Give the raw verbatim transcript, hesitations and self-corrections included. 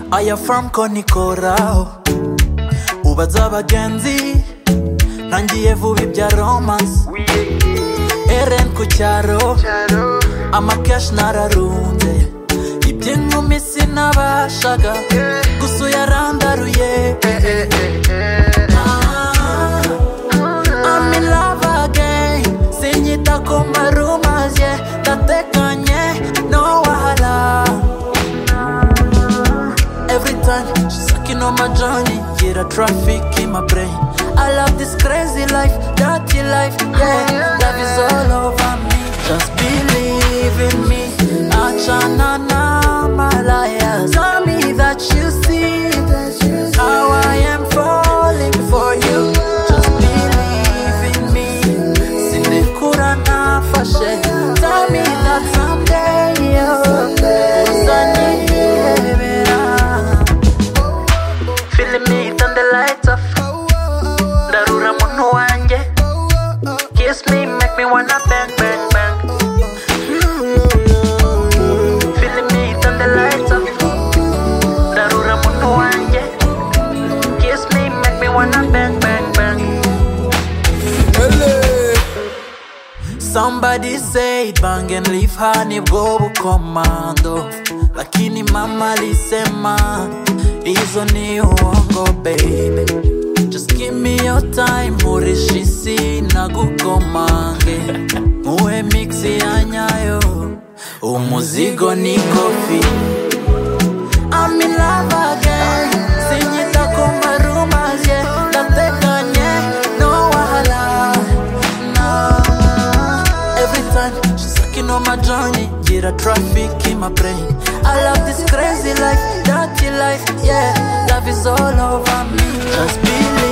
I affirm ko nikoraho ubaza abagenzi nangiye vuba ibya romance Eren ku cyaro amakesh nararunze iby'inkumi sinabashaga gusa uyarandaruye I'm in love again sinyita ku marumas yeah ndatekanye no wahala every time she's sucking on my journey get a traffic in my brain I love this crazy life dirty life yeah love is all over me just believe in me achana na malaya tell me that you see how I am falling for you just believe in me sinekura nafashe tell me that someday uzanyihebera feeling me turn the lights off darura muntu wanjye kiss me make me wanna bang bang bang feeling me turn the lights off darura muntu wanjye kiss me make me wanna bang bang bang somebody said bang and leave her nibwo bukomando lakini mama alisema hizo ni uongo baby just give me your time urishisi na gukomange muwe mixi ya nyayo umuzigo ni kofi I'm in love again sinyita ku marumas yeah ndatekanye no wahala no every time she's sucking on my journey get a traffic in my brain I love this crazy life dirty life yeah love is all over me just believe